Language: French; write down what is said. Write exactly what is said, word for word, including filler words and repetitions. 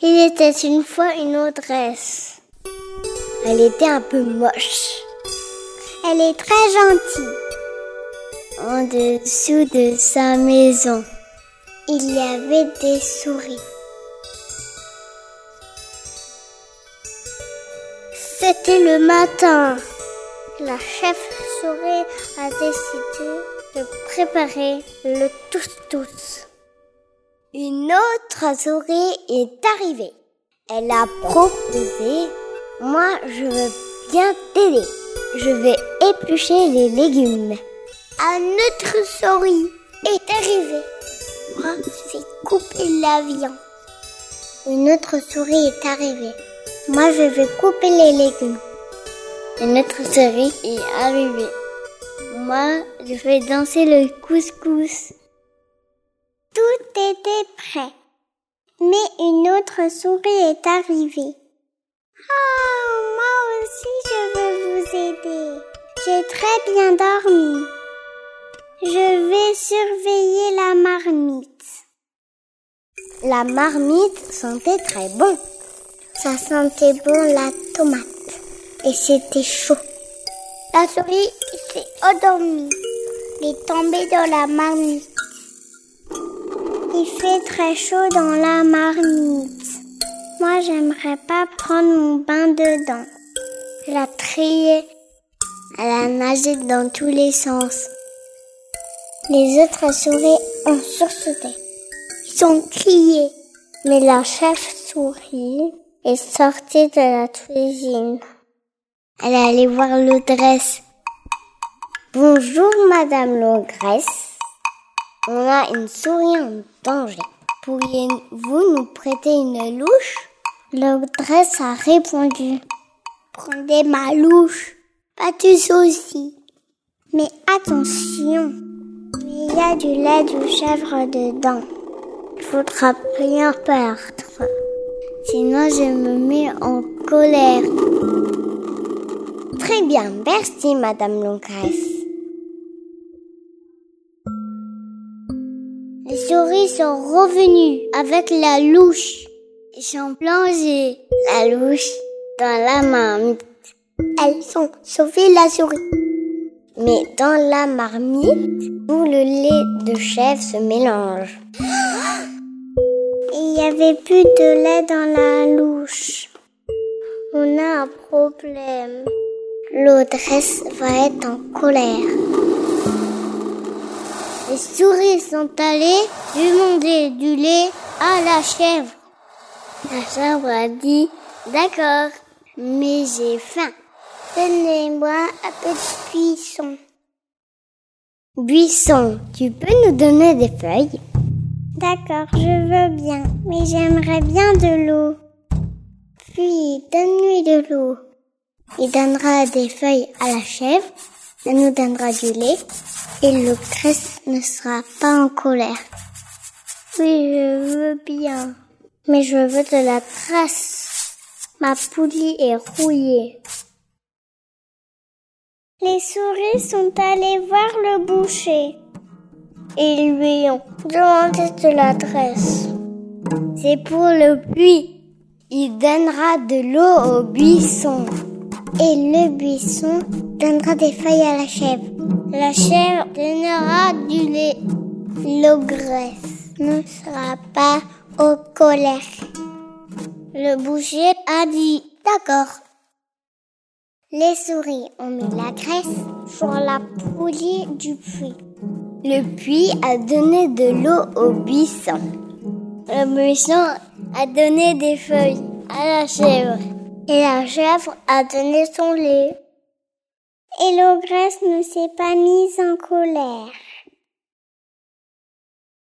Il était une fois une ogresse. Elle était un peu moche. Elle est très gentille. En dessous de sa maison, il y avait des souris. C'était le matin. La chef-souris a décidé de préparer le tous-tous. Une autre souris est arrivée. Elle a proposé « Moi, je veux bien t'aider. Je vais éplucher les légumes. » Un autre souris est arrivé. Moi, je vais couper la viande. Une autre souris est arrivée. Moi, je vais couper les légumes. Une autre souris est arrivée. Moi, je vais danser le couscous. Tout était prêt. Mais une autre souris est arrivée. Oh, moi aussi, je veux vous aider. J'ai très bien dormi. Je vais surveiller la marmite. La marmite sentait très bon. Ça sentait bon la tomate. Et c'était chaud. La souris s'est endormie. Elle est tombée dans la marmite. Il fait très chaud dans la marmite. Moi, j'aimerais pas prendre mon bain dedans. Elle a trié. Elle a nagé dans tous les sens. Les autres souris ont sursauté. Ils ont crié. Mais la chef-souris est sortie de la cuisine. Elle est allée voir l'ogresse. « Bonjour, Madame l'ogresse. On a une souris en danger. Pourriez-vous nous prêter une louche ?» L'ogresse a répondu. « Prenez ma louche, pas de souci. Mais attention, il y a du lait de chèvre dedans. Il faudra rien perdre. Sinon, je me mets en colère. » Très bien, merci, Madame l'ogresse. Les souris sont revenues avec la louche. Ils ont plongé la louche dans la marmite. Elles ont sauvé la souris. Mais dans la marmite, tout le lait de chèvre se mélange. Il n'y avait plus de lait dans la louche. On a un problème. L'ogresse va être en colère. Les souris sont allées demander du lait à la chèvre. La chèvre a dit « D'accord, mais j'ai faim. Donnez-moi un peu de buisson. » Buisson, tu peux nous donner des feuilles ? D'accord, je veux bien, mais j'aimerais bien de l'eau. Puis, donne-lui de l'eau. Il donnera des feuilles à la chèvre, elle nous donnera du lait, et l'ogresse ne sera pas en colère. Oui, je veux bien, mais je veux de la graisse. Ma poulie est rouillée. Les souris sont allées voir le boucher. Ils lui ont demandé de la graisse. C'est pour le puits. Il donnera de l'eau au buisson. Et le buisson donnera des feuilles à la chèvre. La chèvre donnera du lait. L'ogresse ne sera pas en colère. Le boucher a dit « D'accord ». Les souris ont mis la graisse sur la poulie du puits. Le puits a donné de l'eau au buisson. Le buisson a donné des feuilles à la chèvre. Et la chèvre a donné son lait. Et l'ogresse ne s'est pas mise en colère.